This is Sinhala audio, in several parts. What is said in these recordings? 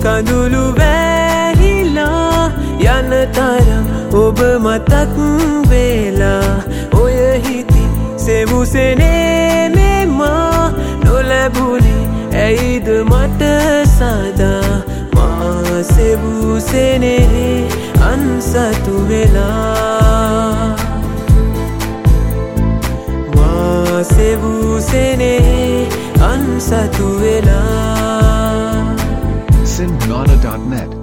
කඳුළු වැහිලා යන තරම් ඔබ මතක් වෙලා ඔය හිති සෙවුසෙනේ මෙමා නොලැබුණේ ඇයිද මට සදා මා සෙවුසෙනේ අන්සතු වෙලා මා සෙවුසෙනේ අන්සතු වෙලා Singnada.net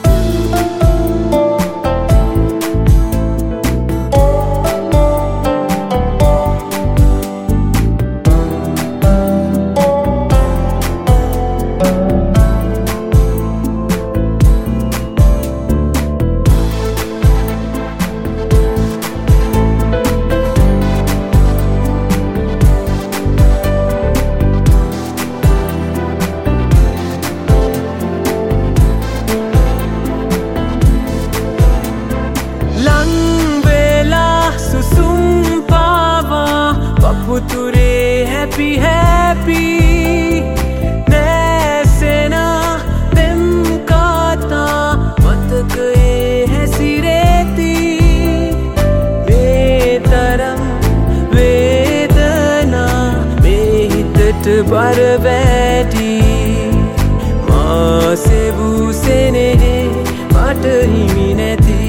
පුතුරේ happy happy නැසෙන දෙම් කතා මතකයේ හැසිරෙති මේ තරම් වේදනා මේ හිතට බර වැඩි මා සෙවුසෙනේ මට හිමි නැති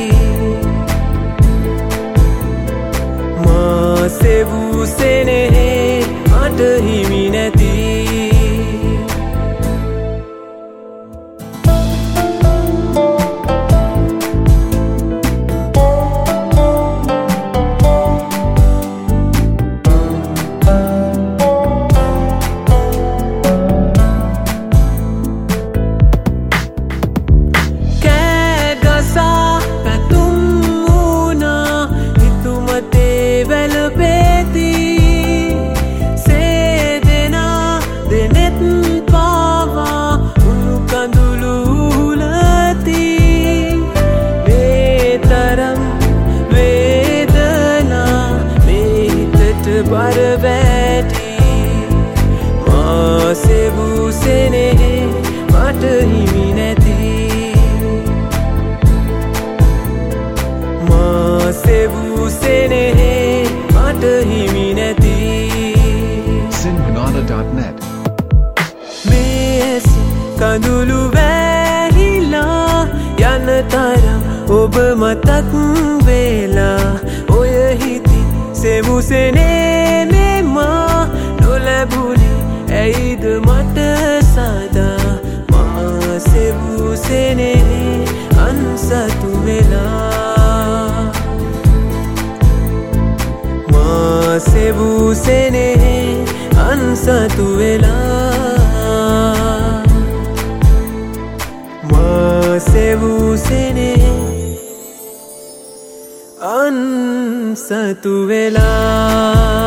මා සෙවුසෙනේ මට හිමි නැති කෑගසා පැතුම් වුණා හිතුමතේ වැළපෙති සේදෙනා දෙනෙත් පාවා උණු කඳුළු උලති මේ තරම් වේදනා මේ හිතට බර වැඩි මා සෙවුසෙනේ මට හිමි නැති මා සෙවුසෙනේ මට හිමි නැති Singnada.net මේ ඇස කඳුළු වැහිලා යන තරම් ඔබ මතක් වෙලා ඔය හිති සෙවුසෙනේ මෙමා නොලැබුණේ ඇයිද මට සදා මා සෙවුසෙනේ අන්සතු වෙලා මා සෙවුසෙනේ අන්සතු වෙලා මා සෙවුසෙනේ අන්සතු වෙලා